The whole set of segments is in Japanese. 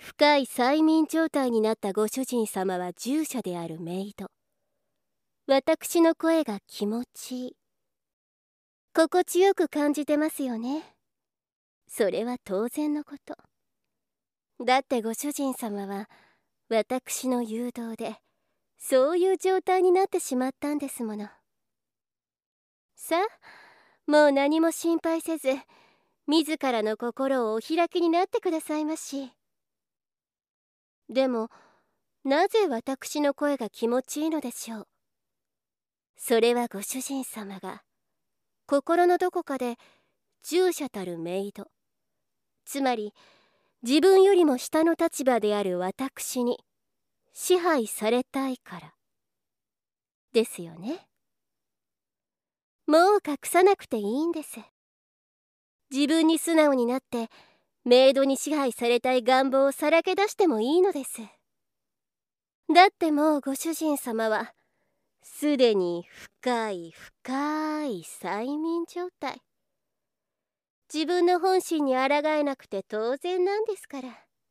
深い催眠状態になったご主人様は従者であるメイド。私の声が気持ちいい、心地よく感じてますよね。それは当然のこと。だってご主人様は私の誘導でそういう状態になってしまったんですもの。さあ、もう何も心配せず、自らの心をお開きになってくださいまし。でも、なぜ私の声が気持ちいいのでしょう。それはご主人様が心のどこかで従者たるメイド、つまり自分よりも下の立場である私に支配されたいからですよね。もう隠さなくていいんです。自分に素直になってメイドに支配されたい願望をさらけ出してもいいのです。だってもうご主人様はすでに深い深い催眠状態。自分の本心に抗えなくて当然なんですから。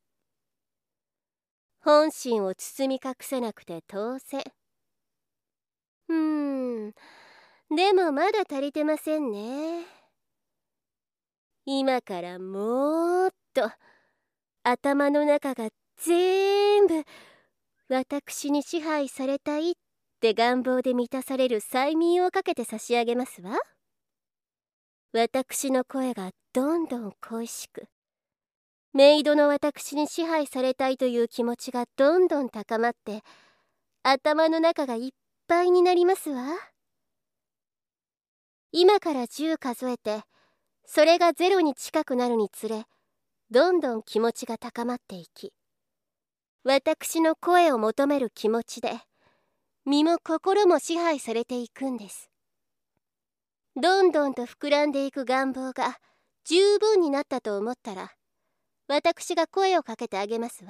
本心を包み隠せなくて当然。でもまだ足りてませんね。今からもっと頭の中が全部私に支配されたいって願望で満たされる催眠をかけて差し上げますわ。私の声がどんどん恋しく、メイドの私に支配されたいという気持ちがどんどん高まって、頭の中がいっぱいになりますわ。今から10数えて、それが0に近くなるにつれ、どんどん気持ちが高まっていき、私の声を求める気持ちで、身も心も支配されていくんです。どんどんと膨らんでいく願望が十分になったと思ったら、私が声をかけてあげますわ。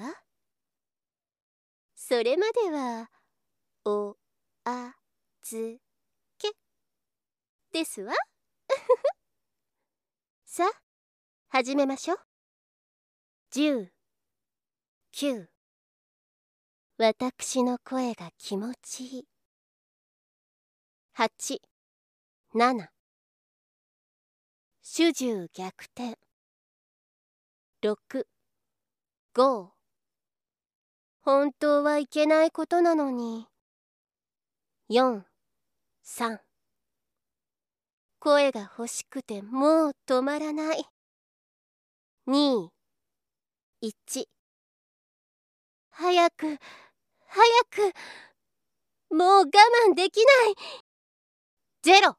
それまでは、お、あ、ず、けですわ。さあ、始めましょう。10、9、私の声が気持ちいい。8、7、主従逆転。6、5、本当はいけないことなのに。4、3、声が欲しくてもう止まらない。2、1、早く、早く、もう我慢できない。0。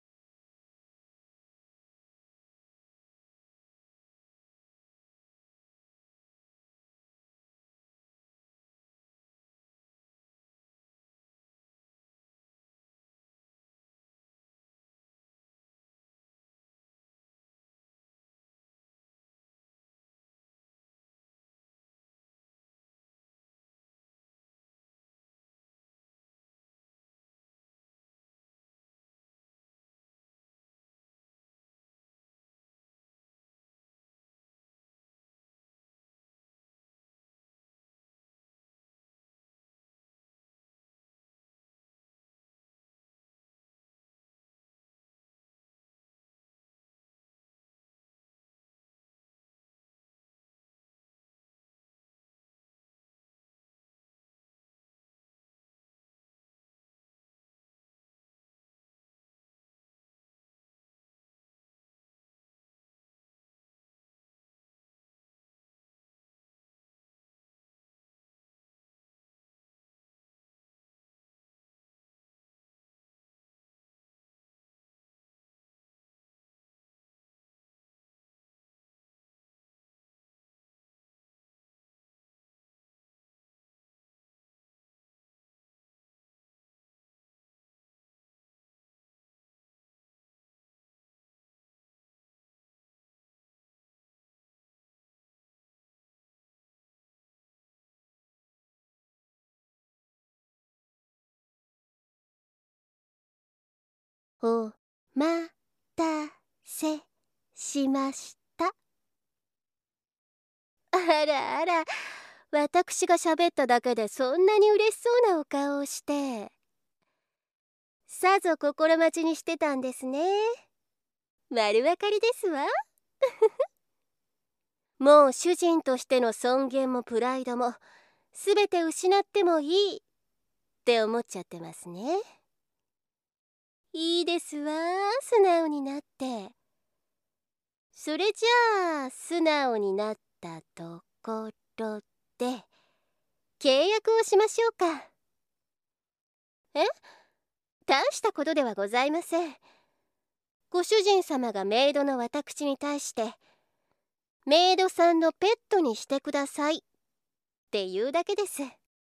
おまたせしました。 あらあら、私が喋っただけでそんなに嬉しそうなお顔をして。さぞ心待ちにしてたんですね。丸分かりですわ。もう主人としての尊厳もプライドもすべて失ってもいいって思っちゃってますね。いいですわ、素直になって。それじゃあ素直になったところで契約をしましょうか。え？大したことではございません。ご主人様がメイドの私に対してメイドさんのペットにしてくださいって言うだけです。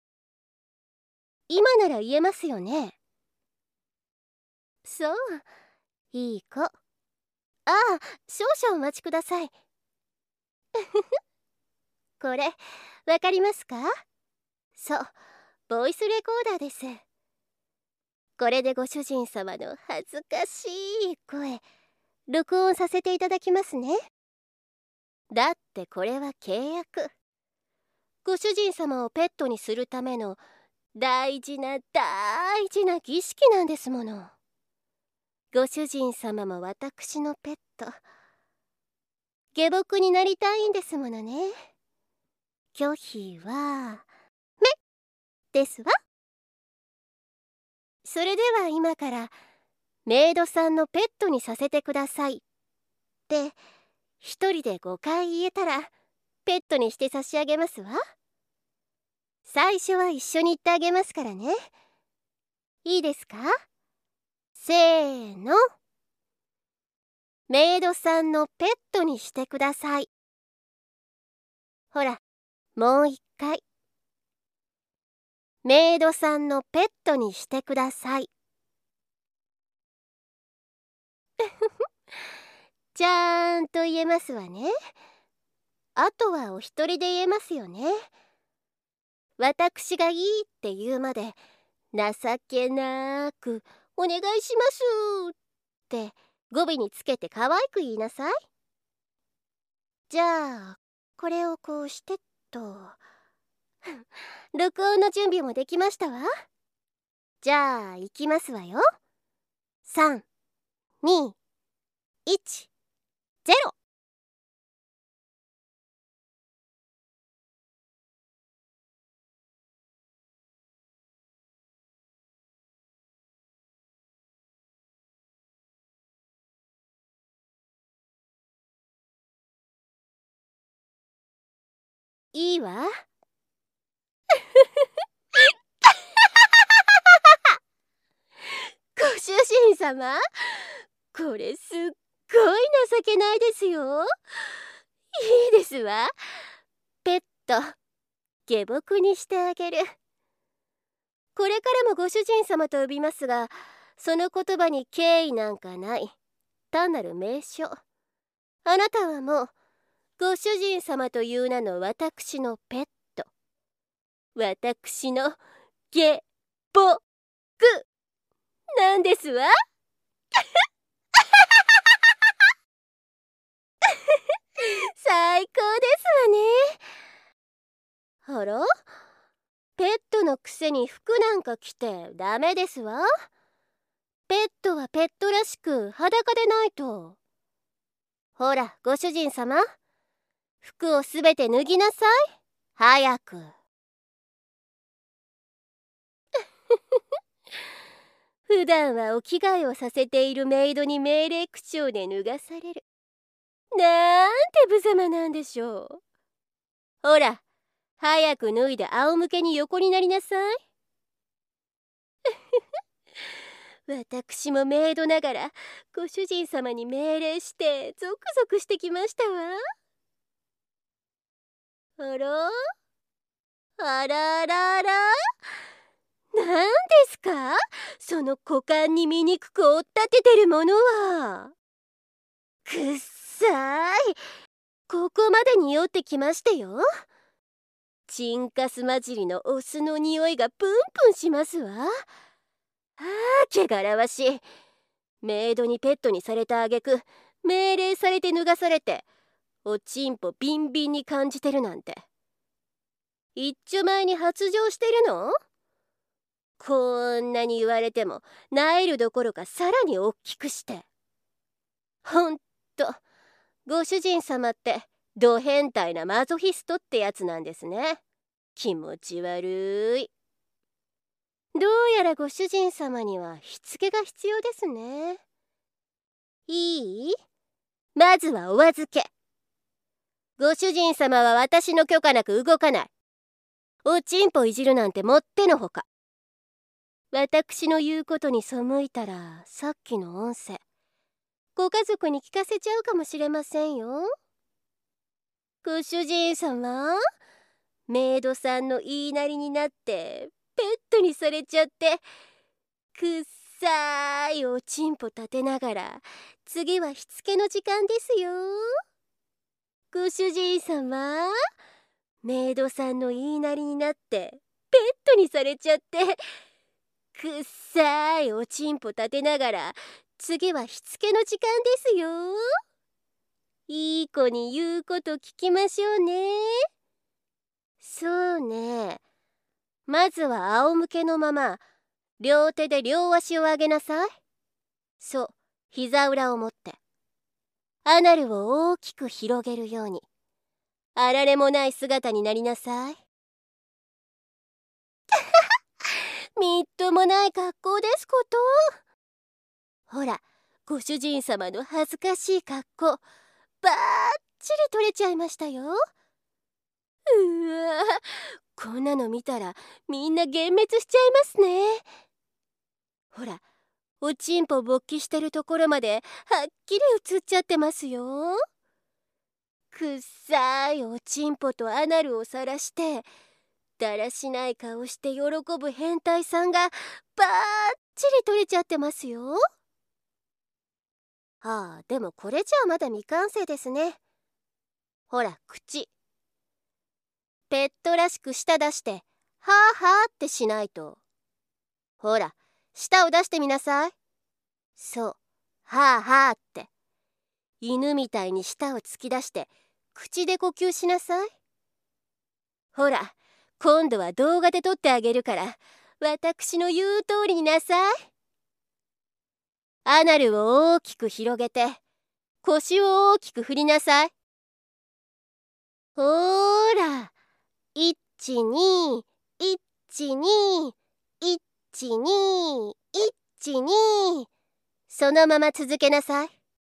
今なら言えますよね。そう、いい子。ああ、少々お待ちください。これわかりますか？そう、ボイスレコーダーです。これでご主人様の恥ずかしい声録音させていただきますね。だってこれは契約。ご主人様をペットにするための大事な大事な儀式なんですもの。ご主人様も私のペット。下僕になりたいんですものね。拒否はめですわ。それでは今からメイドさんのペットにさせてくださいって一人で5回言えたらペットにして差し上げますわ。最初は一緒に言ってあげますからね。いいですか？せーの。メイドさんのペットにしてください。ほら、もう一回。メイドさんのペットにしてください。ちゃんと言えますわね。あとはお一人で言えますよね。私がいいって言うまで情けなくお願いしますって語尾につけて可愛く言いなさい。じゃあこれをこうしてっと。録音の準備もできましたわ。じゃあ行きますわよ。3、2、1、0。いいわ。ご主人様、これすっごい情けないですよ。いいですわ。ペット下僕にしてあげる。これからもご主人様と呼びますが、その言葉に敬意なんかない。単なる名称。あなたはもうご主人様という名の私のペット。私の下僕なんですわ。最高ですわね。あら？ペットのくせに服なんか着てダメですわ。ペットはペットらしく裸でないと。ほらご主人様、服をすべて脱ぎなさい。早く。普段はお着替えをさせているメイドに命令口調で脱がされる。なんて無様なんでしょう。ほら早く脱いで仰向けに横になりなさい。私もメイドながらご主人様に命令してゾクゾクしてきましたわ。あら？あらあらあら？なんですか？その股間に醜く追っ立ててるものは。くっさい。ここまで匂ってきましてよ。チンカス混じりのオスの匂いがプンプンしますわ。あー、汚らわしい。メイドにペットにされた挙句命令されて脱がされておちんぽビンビンに感じてるなんて。一丁前に発情してるの？こんなに言われても萎えるどころかさらに大きくして。ほんとご主人様ってド変態なマゾヒストってやつなんですね。気持ち悪い。どうやらご主人様にはしつけが必要ですね。いい？まずはお預け。ご主人様は私の許可なく動かない。おちんぽいじるなんてもってのほか。私の言うことに背いたらさっきの音声ご家族に聞かせちゃうかもしれませんよ。ご主人様、メイドさんの言いなりになってペットにされちゃってくっさいおちんぽ立てながら次はしつけの時間ですよ。ご主人様、メイドさんの言いなりになってペットにされちゃってくっさいおちんぽ立てながら次はしつけの時間ですよ。いい子に言うこと聞きましょうね。そうね。まずは仰向けのまま両手で両足を上げなさい。そう、膝裏を持ってアナルを大きく広げるようにあられもない姿になりなさい。みっともない格好ですこと。ほら、ご主人様の恥ずかしい格好バッチリ撮れちゃいましたよ。うわ、こんなの見たらみんな幻滅しちゃいますね。ほら、おちんぽ勃起してるところまではっきり映っちゃってますよ。くっさいおちんぽとアナルを晒してだらしない顔して喜ぶ変態さんがバッチリ撮れちゃってますよ。でもこれじゃあまだ未完成ですね。ほら、口ペットらしく舌出してはあはあってしないと。ほら、舌を出してみなさい。そう、はあはあって。犬みたいに舌を突き出して口で呼吸しなさい。ほら、今度は動画で撮ってあげるから私の言う通りになさい。アナルを大きく広げて腰を大きく振りなさい。ほーら、12、12、12、12、そのまま続けなさい。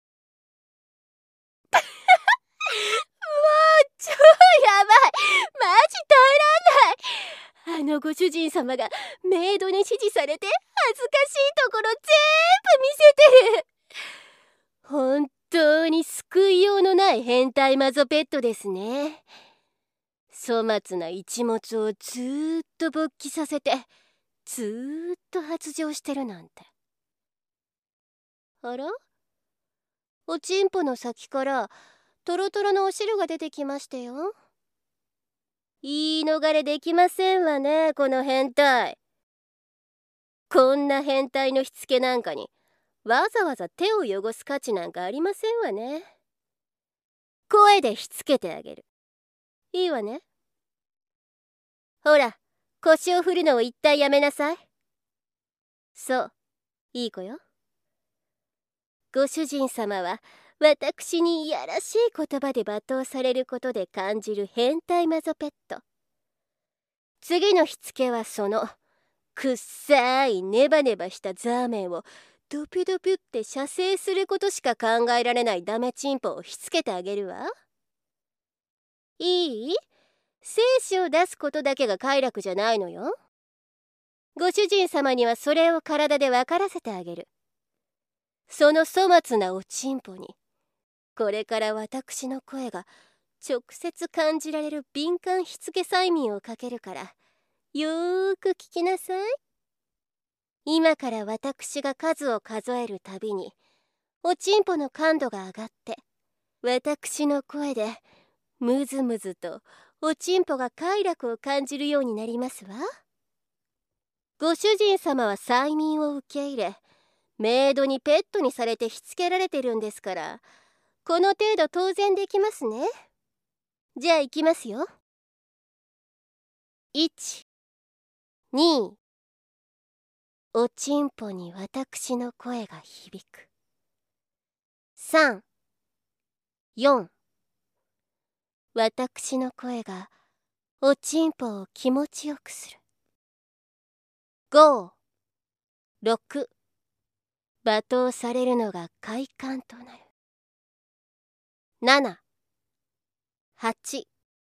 超やばい、マジ耐えらんない。ご主人様がメイドに指示されて恥ずかしいところ全部見せてる。本当に救いようのない変態マゾペットですね。粗末な一物をずーっと勃起させてずーっと発情してるなんて。あら、おちんぽの先からトロトロのお汁が出てきましたよ。言い逃れできませんわね、この変態。こんな変態のしつけなんかにわざわざ手を汚す価値なんかありませんわね。声でしつけてあげる。いいわね。ほら、腰を振るのを一旦やめなさい。そう、いい子よ。ご主人様は私にいやらしい言葉で罵倒されることで感じる変態マゾペット。次のしつけはそのくっさいネバネバしたザーメンをドピュドピュって射精することしか考えられないダメチンポをしつけてあげるわ。いい？精子を出すことだけが快楽じゃないのよ。ご主人様にはそれを体で分からせてあげる。その粗末なおちんぽにこれから私の声が直接感じられる敏感しつけ催眠をかけるからよーく聞きなさい。今から私が数を数えるたびにおちんぽの感度が上がって私の声でムズムズとおちんぽが快楽を感じるようになりますわ。ご主人様は催眠を受け入れメイドにペットにされてしつけられてるんですからこの程度当然できますね。じゃあ行きますよ。1、2、おちんぽに私の声が響く。3、4、私の声がおちんぽを気持ちよくする。5、6、罵倒されるのが快感となる。7、8、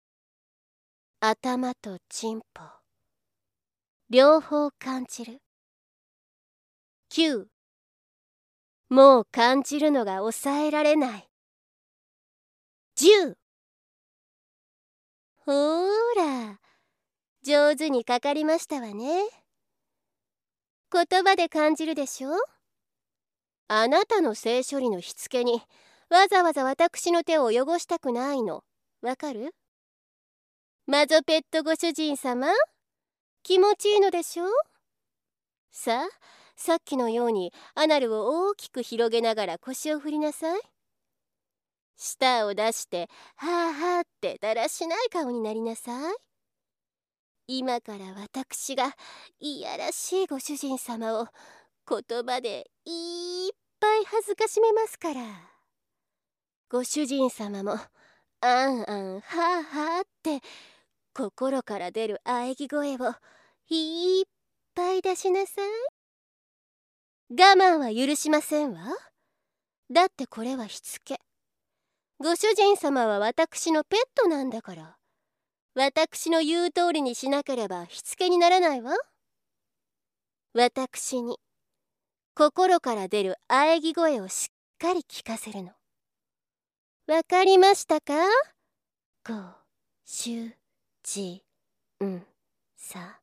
頭とちんぽ両方感じる。9、もう感じるのが抑えられない。10、ほーら、上手にかかりましたわね。言葉で感じるでしょ。あなたの性処理のしつけにわざわざ私の手を汚したくないの。わかる？マゾペットご主人様、気持ちいいのでしょ。さあ、さっきのようにアナルを大きく広げながら腰を振りなさい。舌を出してはあはあってだらしない顔になりなさい。今から私がいやらしいご主人様を言葉でいっぱい恥ずかしめますから。ご主人様もあんあんはあはあって心から出る喘ぎ声をいっぱい出しなさい。我慢は許しませんわ。だってこれはしつけ。ご主人様は私のペットなんだから、私の言う通りにしなければしつけにならないわ。私に心から出る喘ぎ声をしっかり聞かせるの。わかりましたか？ご主人様。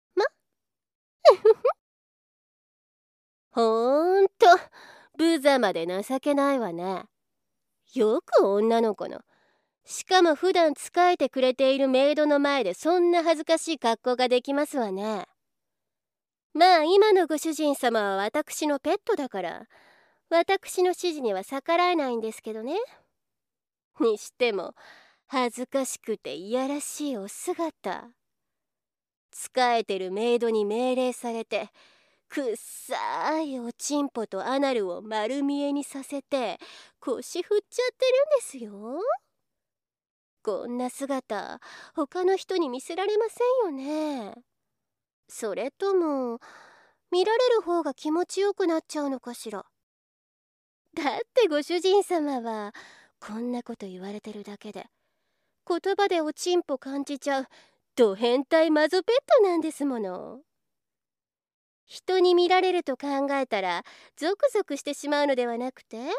ほんと無様で情けないわね。よく女の子の、しかも普段仕えてくれているメイドの前でそんな恥ずかしい格好ができますわね。まあ今のご主人様は私のペットだから私の指示には逆らえないんですけどね。にしても恥ずかしくていやらしいお姿。仕えてるメイドに命令されてくっさいおちんぽとアナルを丸見えにさせて腰振っちゃってるんですよ。こんな姿他の人に見せられませんよね。それとも見られる方が気持ちよくなっちゃうのかしら。だってご主人様はこんなこと言われてるだけで言葉でおちんぽ感じちゃうド変態マゾペットなんですもの。人に見られると考えたらゾクゾクしてしまうのではなくて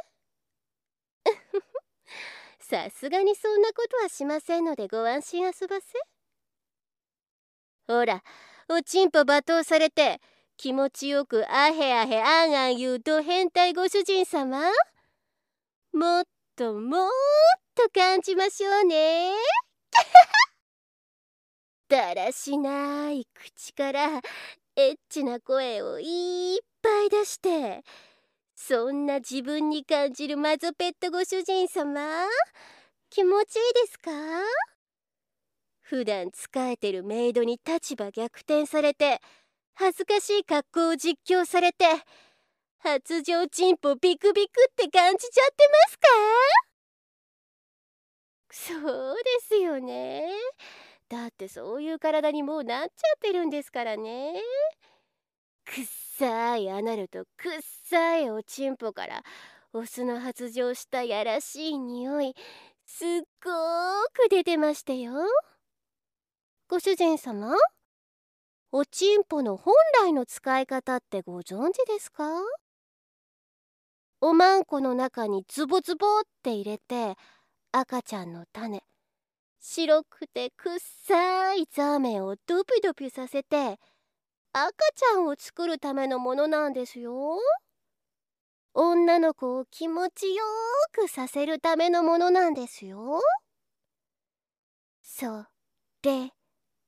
さすがにそんなことはしませんのでご安心あそばせ。ほら、おちんぽ罵倒されて気持ちよくあへあへあんあん言うド変態ご主人様、もっともっと感じましょうね。だらしない口からエッチな声をいっぱい出して、そんな自分に感じるマゾペットご主人様、気持ちいいですか？普段仕えてるメイドに立場逆転されて恥ずかしい格好を実況されて発情チンポビクビクって感じちゃってますか？そうですよね。だってそういう体にもうなっちゃってるんですからね。くっさいアナルとくっさいおちんぽからオスの発情したやらしい匂いすっごーく出てましたよ。ご主人様、おちんぽの本来の使い方ってご存知ですか？おまんこの中にズボズボって入れて赤ちゃんの種、白くてくっさいザーメンをドピドピさせて赤ちゃんを作るためのものなんですよ。女の子を気持ちよくさせるためのものなんですよ。それ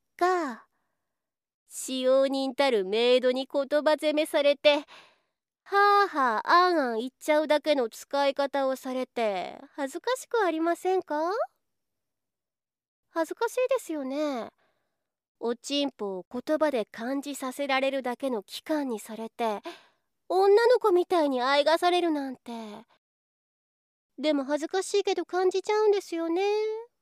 が使用人たるメイドに言葉責めされてはあはああんあん言っちゃうだけの使い方をされて恥ずかしくありませんか？恥ずかしいですよね。おちんぽを言葉で感じさせられるだけの期間にされて、女の子みたいにあいがされるなんて。でも恥ずかしいけど感じちゃうんですよね。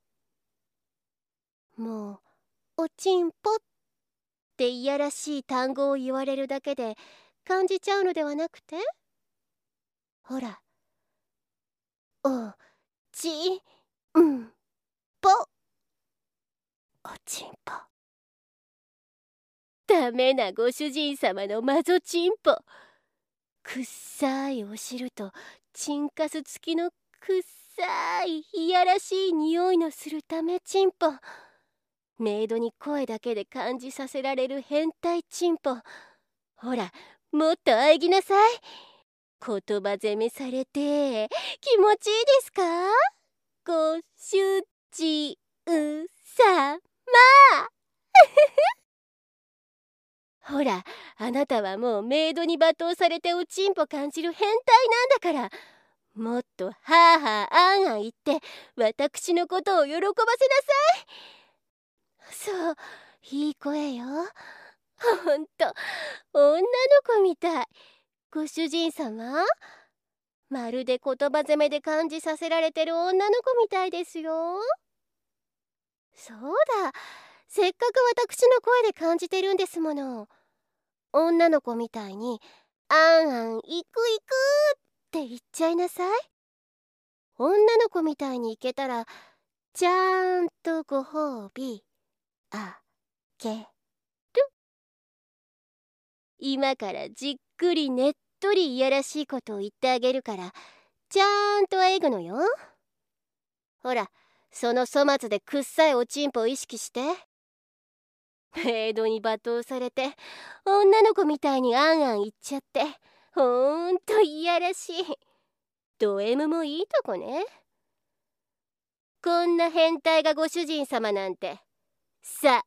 もうおちんぽっていやらしい単語を言われるだけで感じちゃうのではなくて、ほら、おちんぽ、おちんぽ。ダメなご主人様のマゾチンポ。くっさいお汁とチンカス付きのくっさいいやらしい匂いのするためチンポ。メイドに声だけで感じさせられる変態チンポ。ほら、もっと喘ぎなさい。言葉攻めされて気持ちいいですか？ご主人様。ほら、あなたはもうメイドに罵倒されておちんぽ感じる変態なんだから、もっとはあはああんあん言って私のことを喜ばせなさい。そう、いい声よ。ほんと、女の子みたい。ご主人様、まるで言葉攻めで感じさせられてる女の子みたいですよ。そうだ、せっかく私の声で感じてるんですもの。女の子みたいに「あんあん行く行く」って言っちゃいなさい。女の子みたいに行けたらちゃんとご褒美あげる。今からじっくりねっとりいやらしいことを言ってあげるからちゃんとあえぐのよ。ほら、その粗末でくっさいおちんぽを意識して。メイドに罵倒されて女の子みたいにあんあん言っちゃってほんといやらしい。ド M もいいとこね。こんな変態がご主人様なんて最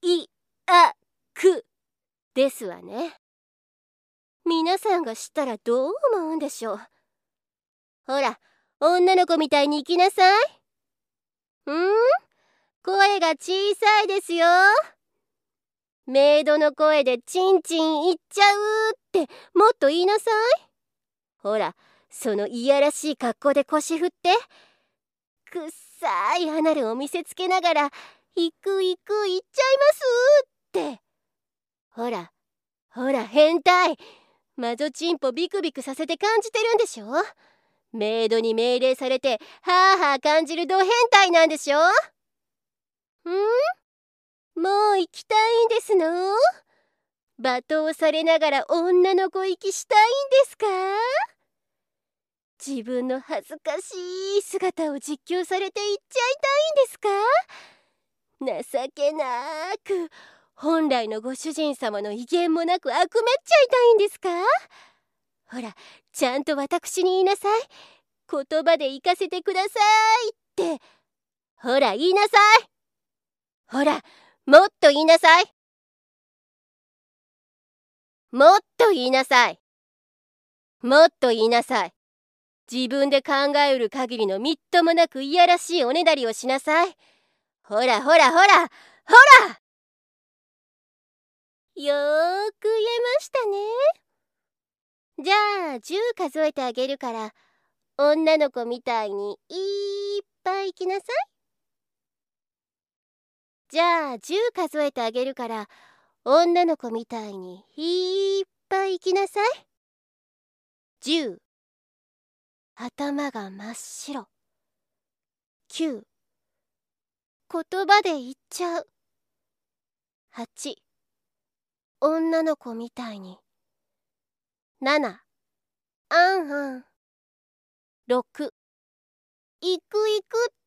悪ですわね。皆さんが知ったらどう思うんでしょう。ほら、女の子みたいに行きなさい。声が小さいですよ。メイドの声でチンチン言っちゃうってもっと言いなさい。ほら、そのいやらしい格好で腰振ってくっさいアナルを見せつけながら行く行く行っちゃいますって。ほらほら変態、マゾチンポビクビクさせて感じてるんでしょ。メイドに命令されてはあはあ感じるド変態なんでしょ。もう行きたいんですの？罵倒されながら女の子行きしたいんですか？自分の恥ずかしい姿を実況されて行っちゃいたいんですか？情けなく本来のご主人様の威厳もなく悪めっちゃいたいんですか？ほら、ちゃんと私に言いなさい。言葉で言かせてくださいって。ほら言いなさい。ほら、もっと言いなさい。もっと言いなさい。もっと言いなさい。自分で考えうる限りのみっともなくいやらしいおねだりをしなさい。ほらほらほらほら。よーく言えましたね。じゃあ10数えてあげるから女の子みたいにいっぱい行きなさい。じゃあ10数えてあげるから女の子みたいにいっぱい行きなさい。10、頭が真っ白。9、言葉で言っちゃう。8、女の子みたいに。7、あんあん。6、行く行くって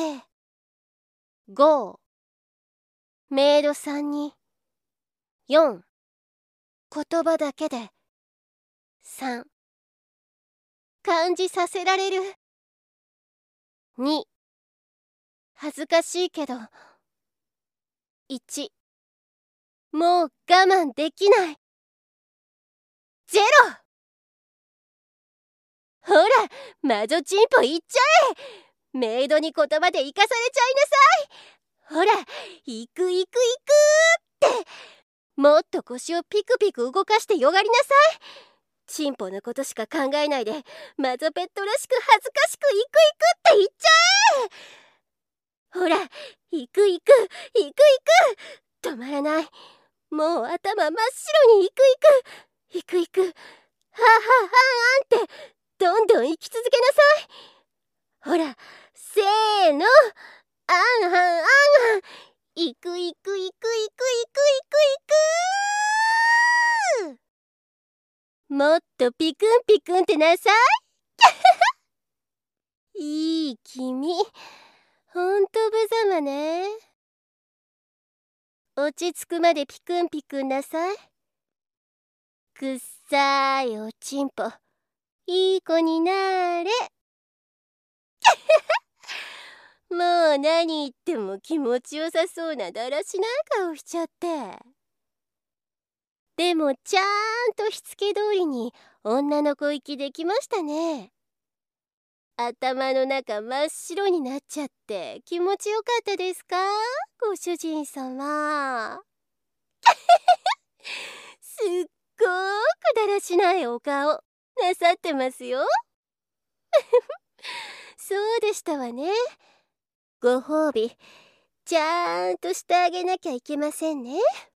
。5、メイドさんに。4、言葉だけで。3、感じさせられる。2、恥ずかしいけど。1、もう我慢できない。0。 ほら、魔女チンポ行っちゃえ。メイドに言葉で行かされちゃいなさい。ほら、行く行く行くって。もっと腰をピクピク動かしてよがりなさい。チンポのことしか考えないで、魔女ペットらしく恥ずかしく行く行くって言っちゃえ。ほら、行く行く行く行く。止まらない。もう頭真っ白に行く行く行く行く。はあはあはあんってどんどん生き続けなさい。ほら、せーの、あんはんあんはん。行く行く行く行く行く行く行く。もっとピクンピクンってなさい。いい君、ほんと無様ね。落ち着くまでピクンピクンなさい。くっさいおちんぽ、いい子になれ。もう何言っても気持ちよさそうなだらしない顔しちゃって。でもちゃんとしつけ通りに女の子行きできましたね。頭の中真っ白になっちゃって気持ちよかったですか、ご主人様。すっごーくだらしないお顔なさってますよ。そうでしたわね。ご褒美ちゃんとしてあげなきゃいけませんね。